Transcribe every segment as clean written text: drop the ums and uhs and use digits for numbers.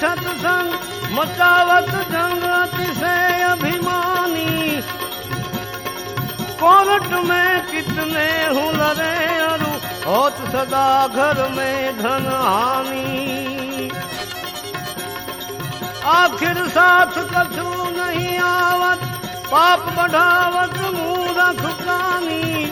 सत्संग मचावत जंग अतिशय अभिमानी। कोर्ट में कितने हूँ लड़े अरु होत सदा घर में धन हानि। आखिर साथ कछु नहीं आवत पाप बढ़ावत मूर्ख प्राणी।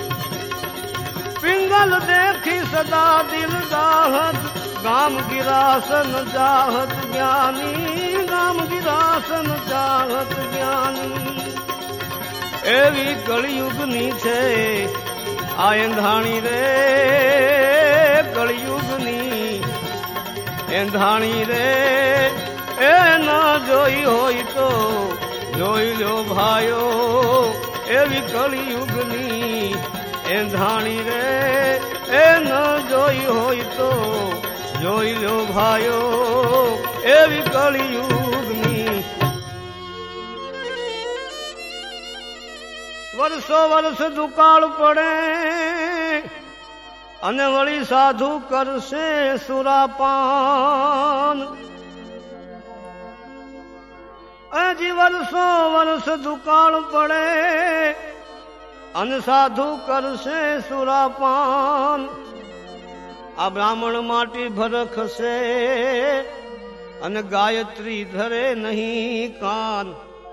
पिंगल देखी सदा दिल दाहत गाम गिरासन चाहत ज्ञानी। गाम गिरासन चाहत ज्ञानी। एवी कलियुगनी छे आ एंधाणी रे। कलियुगनी एंधाणी रे। ए ना जोई होई तो जोई लो भायो। एवी कलियुगनी एंधाणी रे। ए न जोई होई तो जोई लो भायो। एवी कलियुगनी। वर्षो वर्ष दुकाळ पड़े अने वળી साधु करसे सुरापान। अजी वर्षो वर्ष दुकाळ पड़े अन साधु करसे सुरापान। आ ब्राह्मण माटी भरखसे अन गायत्री धरे नहीं कान।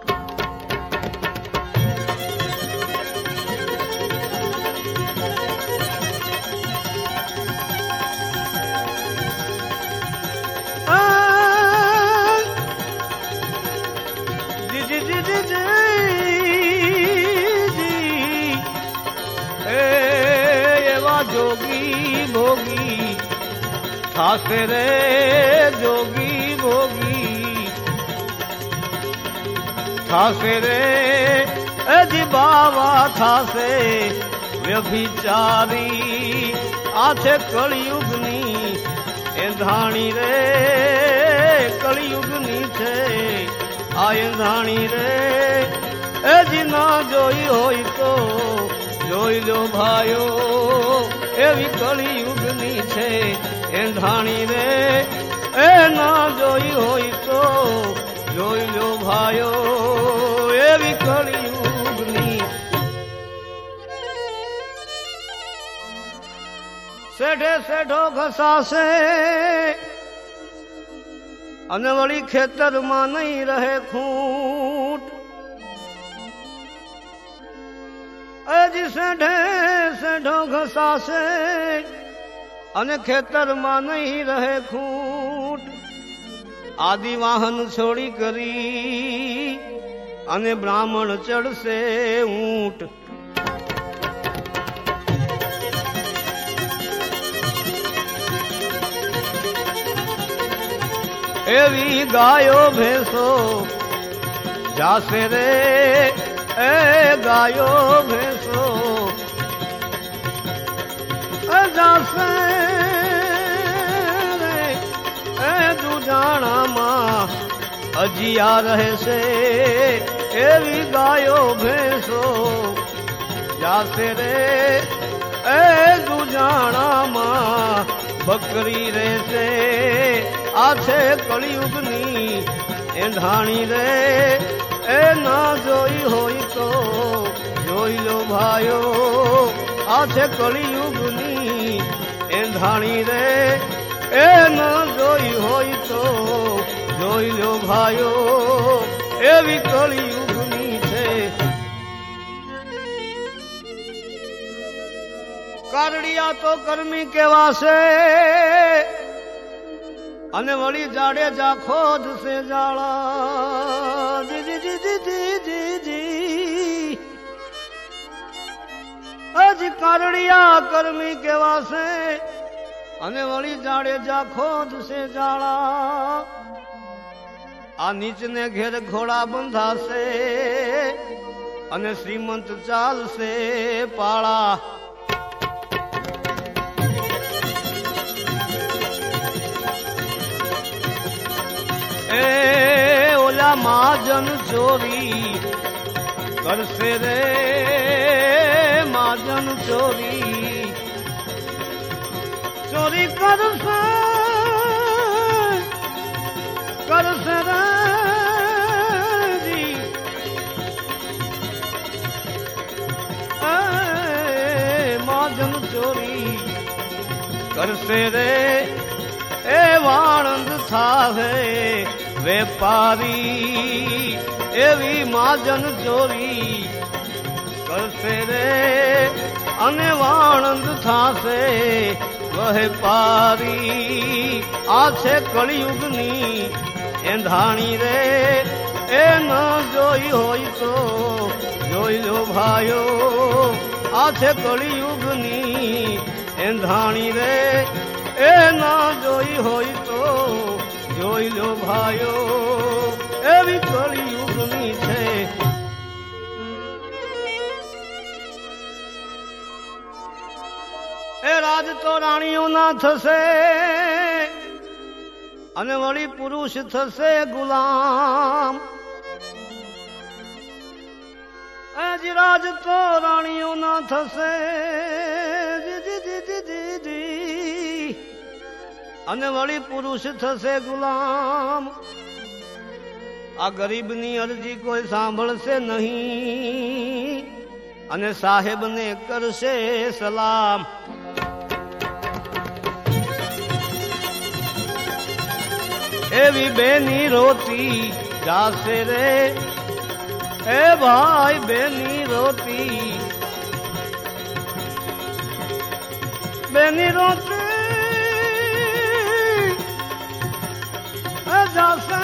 जोगी भोगी थासे रे। जोगी भोगी थासे रे। अजी बाबा थासे व्यभिचारी। आछे कलियुगनी एंधाणी रे। कलियुगनी छे आ एंधाणी रे। अजी ना जोई होई तो जोई लो भायो। एवी कलियुगनी छे एंधाणी रे। ए ना जोई होई तो जोई लो भायो। एवी कलियुगनी। सेठे सेठो घसासे अने वળી खेतर मां नहीं रहे खूंट। अजी सेठे सेठो घसासे अने खेतर मां नहीं रहे खूंट। आदि वाहन छोड़ी करी अने ब्राह्मण चढ़से ऊंट। एवी गायो भैंसो जासे रे। ए गायो भैंसो जासे रे। ए दूजाणा मां अजिया रहे से। एवी गायो भैंसो जासे रे। ए दूजाणा मां बकरी रे से। आछे कलियुगनी एंधाणी रे। ए ना जोई होई तो जोई लो भायो। आछे कलियुगनी एंधाणी रे। ए ना जोई होई तो जोई लो भायो। एवी कलियुगनी छे। कारड़िया तो कर्मी केवासे अने वળી जाड़े जा खोद से जाला। जी जी जी जी जी जी जी। अज कारड़िया कर्मी केवासे अने वળી जाड़े जा खोद से जाला। आ नीचने घेर घोड़ा बंधासे अने श्रीमंत चाल से पाड़ा। ए ओला महाजन चोरी करसे रे। महाजन चोरी चोरी करसे। કરશે રે એ વાણંદ થાહે વેપારી એવી માજન ચોરી કરશે રે અને વાણંદ થાશે વેપારી આ છે કળિયુગની એંધાણી રે એ ન જોઈ હોય તો જોઈ લો ભાયો આ છે કળિયુગની એંધાણી રે એ ના જોઈ હોય તો જોઈ લો ભાયો એવી કળિયુગની છે એ રાજ તો રાણીઓના થશે અને વળી પુરુષ થશે ગુલામ રાજ તો રાણીઓના થશે અને વળી પુરુષ થશે ગુલામ આ ગરીબની અરજી કોઈ સાંભળશે નહીં અને સાહેબને કરશે સલામ એવી બેની રોતી જાશે રે એ ભાઈ બેની રોતી જાશે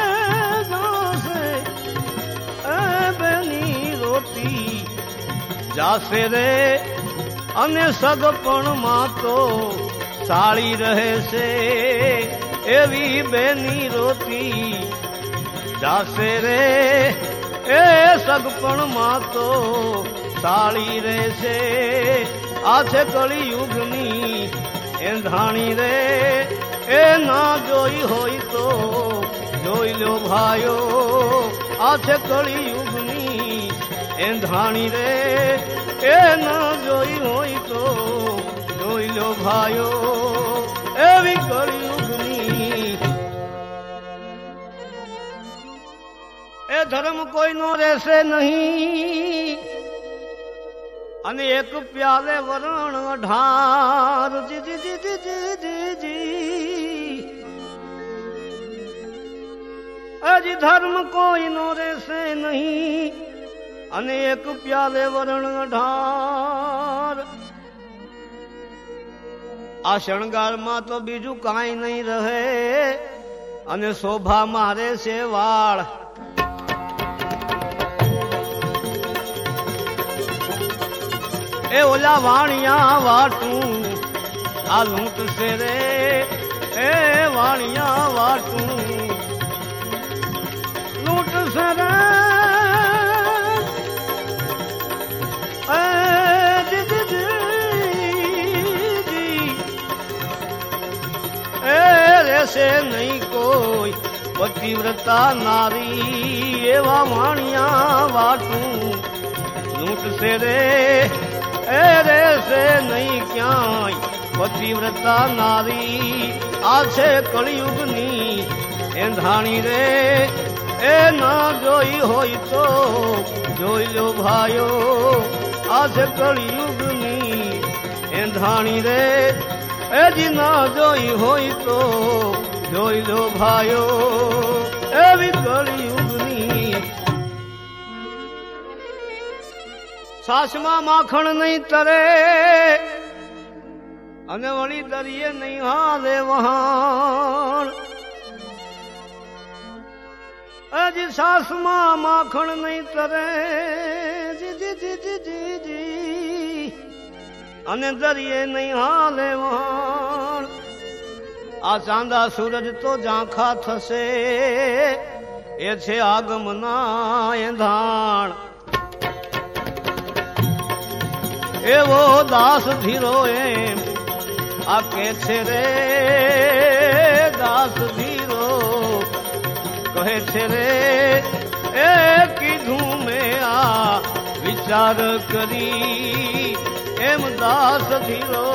બેની રોતી જાશે રે અને સગપણમાં તો સાળી રહેશે એવી બેની રોતી જાશે રે એ સગપણમાં તો સાળી રહેશે આ છે કળિયુગની એંધાણી રે એ ના જોઈ હોય તો જોઈ લો ભાયો આ છે કળિયુગની એંધાણી રે એ ના જોઈ હોય તો જોઈ લો ભાયો એવી કળિયુગની એ ધર્મ કોઈનો રહેશે નહીં અને એક પ્યાલે વરણ અઢાર હજી ધર્મ કોઈનો રહેશે નહીં અને એક પ્યાલે વરણ અઢાર આ શણગારમાં તો બીજું કાંઈ નહીં રહે અને શોભા મારે છે વાળ એ ઓલા વાણિયા વાટું આ લૂંટશે રે એ વાણિયા વાટું લૂંટશે રે એ રહેશે નહીં કોઈ પતિવ્રતા નારી એવા વાણિયા વાટું લૂંટશે રે એ રહેશે નહીં ક્યાંય પતિવ્રતા નારી આ છે કળિયુગની એંધાણી રે એ ના જોઈ હોય તો જોઈ લો ભાયો આ છે કળિયુગની એંધાણી રે એ જી ના જોઈ હોય તો જોઈ લો ભાયો એવી કળિયુગની સાસમાં માખણ નહીં તરે અને વળી દરિયે નહીં હાલે વહાણ હજી સાસમાં માખણ નહીં તરે અને દરિયે નહીં હાલે વહાણ આ ચાંદા સૂરજ તો ઝાંખા થશે એ છે આગમના એંધાણ એવો દાસ ધીરો એમ આ કે છે રે દાસ ધીરો કહે છે રે એ કીધું મેં આ વિચાર કરી એમ દાસ ધીરો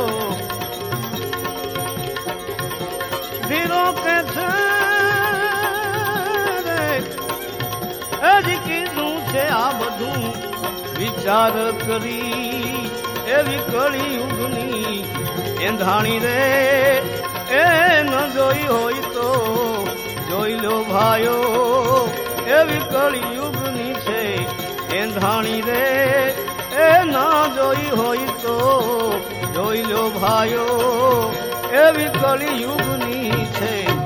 ધીરો કે છે રે હજી કીધું છે આ બધું વિચાર કરી એવી કળિયુગની એંધાણી રે એ ન જોઈ હોય તો જોઈ લો ભાયો એવી કળિયુગની છે એંધાણી રે એ ના જોઈ હોય તો જોઈ લો ભાયો એવી કળિયુગની છે